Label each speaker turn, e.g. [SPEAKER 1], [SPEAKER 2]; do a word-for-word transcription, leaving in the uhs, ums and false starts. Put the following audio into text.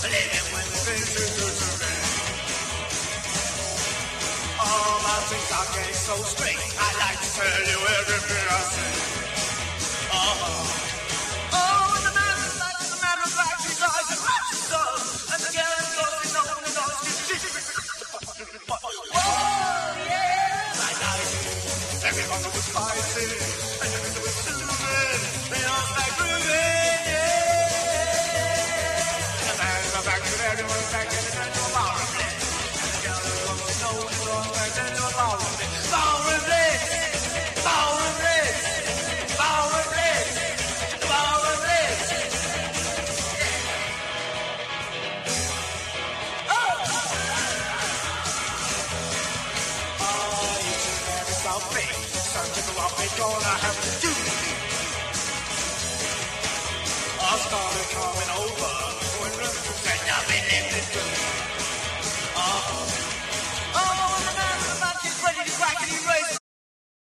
[SPEAKER 1] living when the things are good to me. Oh, my things are getting so straight. I'd like to tell you everything I see. Uh-huh. Oh, when the man is like, the man is like, his eyes and watch his soul. And the girl is going on and on, she's secret. Oh, yeah, I like it. Everyone was spicy, and everyone was soothing. They all like grooving, yeah. And the man is back to everyone back in the central bar of it. And the girl is going to know it's wrong back in the bar of it. Bar of it, bar of it, bar of it, bar of it. Oh! Oh, you should never stop me. Something what we're gonna have to do.